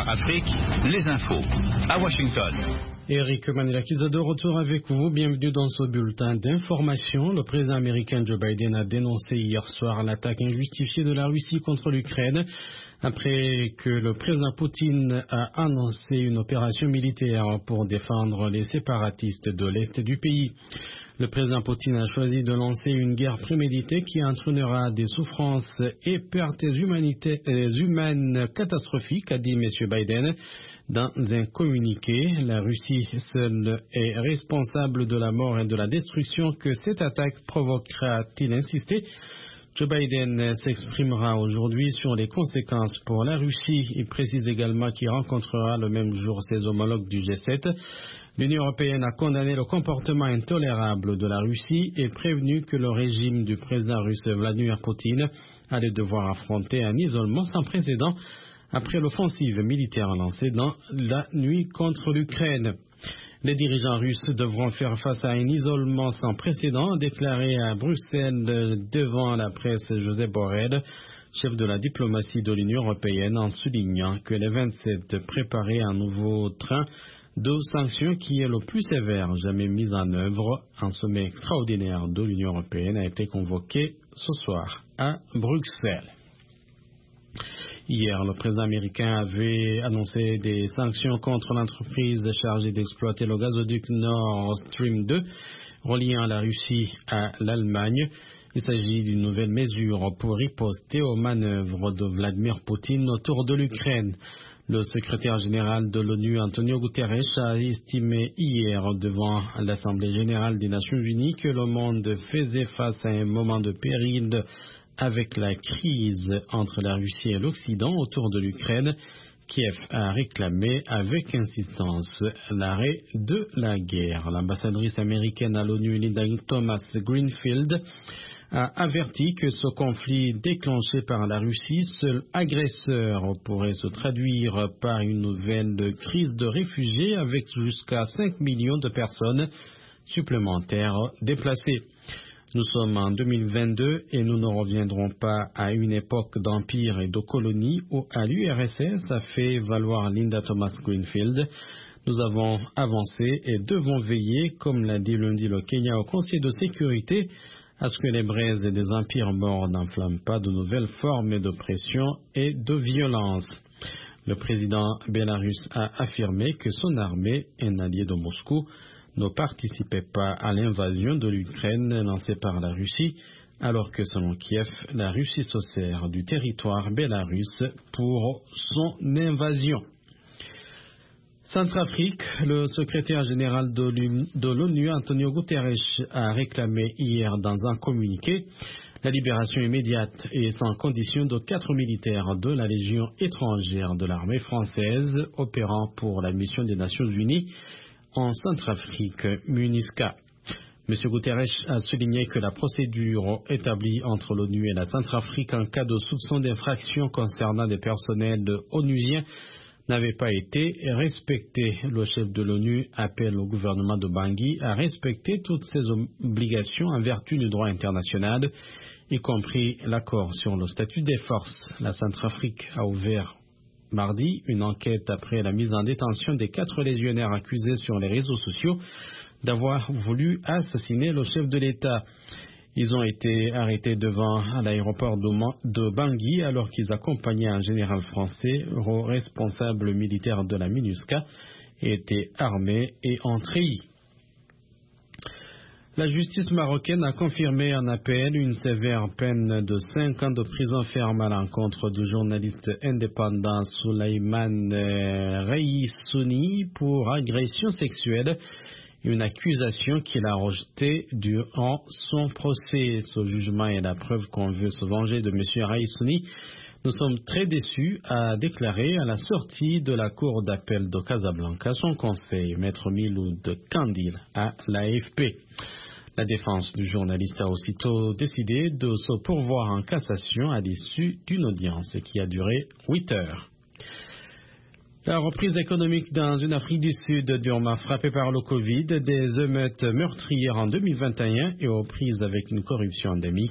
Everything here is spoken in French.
Soir Afrique, les infos à Washington. Eric Manilakis de retour avec vous. Bienvenue dans ce bulletin d'information. Le président américain Joe Biden a dénoncé hier soir l'attaque injustifiée de la Russie contre l'Ukraine après que le président Poutine a annoncé une opération militaire pour défendre les séparatistes de l'Est du pays. Le président Poutine a choisi de lancer une guerre préméditée qui entraînera des souffrances et pertes humaines catastrophiques, a dit M. Biden. Dans un communiqué, la Russie seule est responsable de la mort et de la destruction que cette attaque provoquera, a-t-il insisté. Joe Biden s'exprimera aujourd'hui sur les conséquences pour la Russie. Il précise également qu'il rencontrera le même jour ses homologues du G7. L'Union européenne a condamné le comportement intolérable de la Russie et prévenu que le régime du président russe Vladimir Poutine allait devoir affronter un isolement sans précédent après l'offensive militaire lancée dans la nuit contre l'Ukraine. Les dirigeants russes devront faire face à un isolement sans précédent, déclaré à Bruxelles devant la presse Josep Borrell, chef de la diplomatie de l'Union européenne, en soulignant que les 27 préparaient un nouveau train de sanctions qui est le plus sévère jamais mis en œuvre. Un sommet extraordinaire de l'Union européenne a été convoqué ce soir à Bruxelles. Hier, le président américain avait annoncé des sanctions contre l'entreprise chargée d'exploiter le gazoduc Nord Stream 2, reliant la Russie à l'Allemagne. Il s'agit d'une nouvelle mesure pour riposter aux manœuvres de Vladimir Poutine autour de l'Ukraine. Le secrétaire général de l'ONU, Antonio Guterres, a estimé hier devant l'Assemblée générale des Nations unies que le monde faisait face à un moment de péril avec la crise entre la Russie et l'Occident autour de l'Ukraine. Kiev a réclamé avec insistance l'arrêt de la guerre. L'ambassadrice américaine à l'ONU, Linda Thomas-Greenfield, a averti que ce conflit déclenché par la Russie, seul agresseur, pourrait se traduire par une nouvelle crise de réfugiés avec jusqu'à 5 millions de personnes supplémentaires déplacées. Nous sommes en 2022 et nous ne reviendrons pas à une époque d'empire et de colonie ou à l'URSS, a fait valoir Linda Thomas-Greenfield. Nous avons avancé et devons veiller, comme l'a dit lundi le Kenya au Conseil de sécurité, à ce que les braises des empires morts n'enflamment pas de nouvelles formes de pression et de violence. Le président bélarusse a affirmé que son armée, un allié de Moscou, ne participait pas à l'invasion de l'Ukraine lancée par la Russie, alors que selon Kiev, la Russie se sert du territoire bélarusse pour son invasion. Centrafrique, le secrétaire général de l'ONU, Antonio Guterres, a réclamé hier dans un communiqué la libération immédiate et sans condition de 4 militaires de la Légion étrangère de l'armée française opérant pour la mission des Nations Unies en Centrafrique, MINUSCA. M. Guterres a souligné que la procédure établie entre l'ONU et la Centrafrique en cas de soupçon d'infraction concernant des personnels onusiens n'avait pas été respectée. Le chef de l'ONU appelle au gouvernement de Bangui à respecter toutes ses obligations en vertu du droit international, y compris l'accord sur le statut des forces. La Centrafrique a ouvert mardi une enquête après la mise en détention des 4 légionnaires accusés sur les réseaux sociaux d'avoir voulu assassiner le chef de l'État. Ils ont été arrêtés devant l'aéroport de Bangui alors qu'ils accompagnaient un général français, responsable militaire de la MINUSCA, et étaient armés et ont trahi. La justice marocaine a confirmé en appel une sévère peine de 5 ans de prison ferme à l'encontre du journaliste indépendant Souleymane Reissouni pour agression sexuelle, une accusation qu'il a rejetée durant son procès. Ce jugement est la preuve qu'on veut se venger de M. Reissouni. Nous sommes très déçus, a déclaré à la sortie de la cour d'appel de Casablanca son conseil, Maître Miloud Kandil, à l'AFP. La défense du journaliste a aussitôt décidé de se pourvoir en cassation à l'issue d'une audience qui a duré 8 heures. La reprise économique dans une Afrique du Sud durement frappée par le Covid, des émeutes meurtrières en 2021 et aux prises avec une corruption endémique.